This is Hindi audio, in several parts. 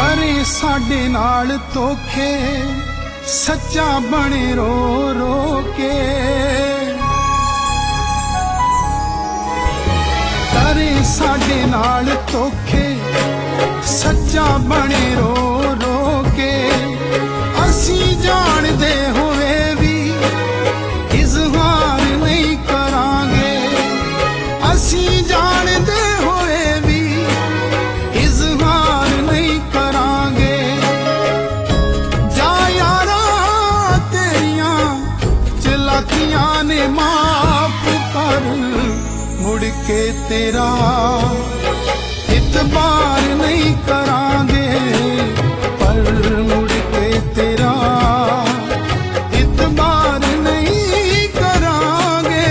करे साडे नाल धोखे, सच्चा बने रो रो के। करे साडे नाल धोखे, सच्चा बने रो रो के। असी जानदे होवे भी इजहार नहीं करांगे, असी जानदे होवे भी इजहार नहीं करांगे। जा यारा तेरियां चलाकियां ने माफ कर, मुड़ के तेरा इतबार नहीं करांगे, पर मुड़ के तेरा इतबार नहीं करांगे।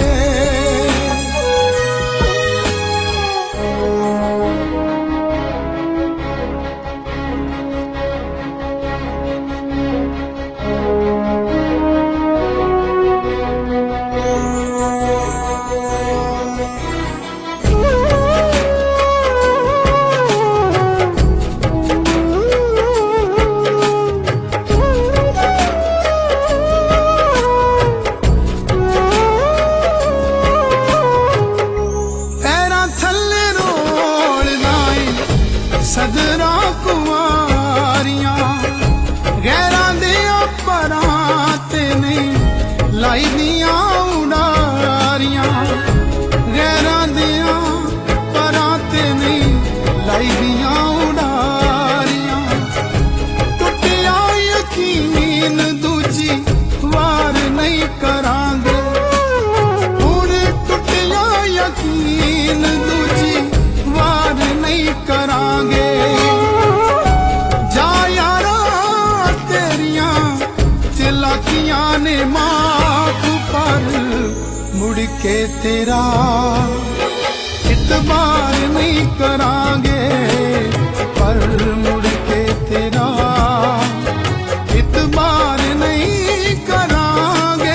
सदरा कुमारियां गैरां दियां परां ते नहीं लाई दियां उडारियां, गैरां दियां परां ते नहीं लाई दियां उडारियां। टुटिया यकीन दूजी वार नहीं करांगे, हुण टुटिया यकीन दूजी वार नहीं करांगे। जा यारा तेरियां चलाकियां ने माफ कर, मुड़ के तेरा इतबार नहीं करांगे, पर मुड़ के तेरा इतबार नहीं करांगे।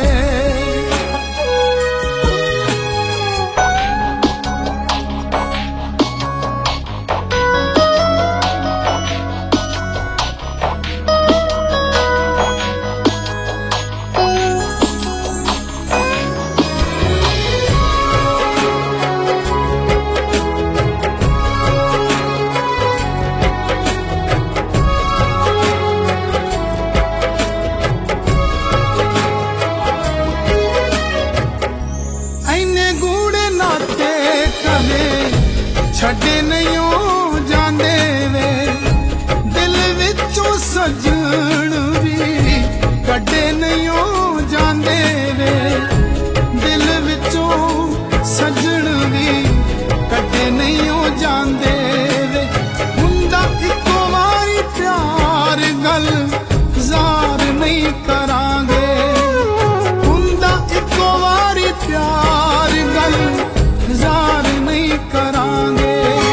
छड़े नहीं जांदे वे, दिल विचों सजन भी कड्डे नहीं जांदे वे, दिल विचों सजन भी कड्डे नहीं जांदे वे। हुंदा इको वारी प्यार गल जार नहीं करांगे, हुंदा इको वारी प्यार गल जार नहीं करांगे।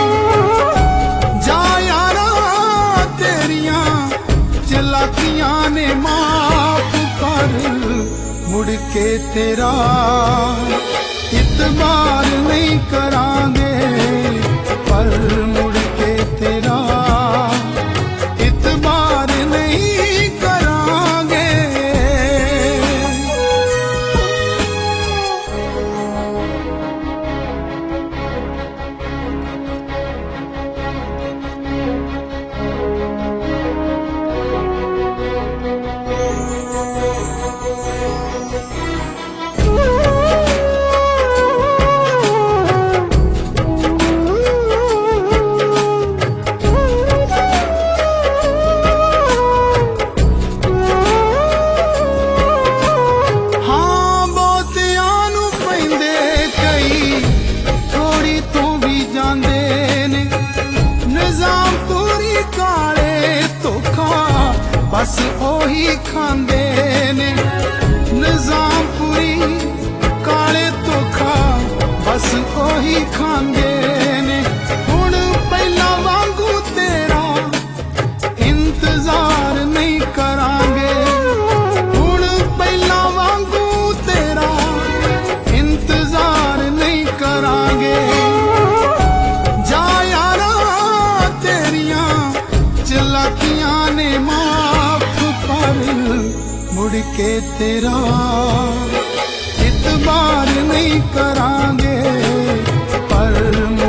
चलाकियां ने माफ कर, मुड़ के तेरा इतबार नहीं करांगे, पर मुड़ के तेरा इतबार नहीं करांगे। बस ओही खांदे ने निजामपुरी काले धोखा, बस ओही खांदे ने। हुण पहला वांगू तेरा इंतजार नहीं करांगे, हुण पहला वांगू तेरा इंतजार नहीं करांगे। जा यारा तेरियां गलतियां ने माफ पर मुड़ के तेरा इतबार नहीं करांगे पर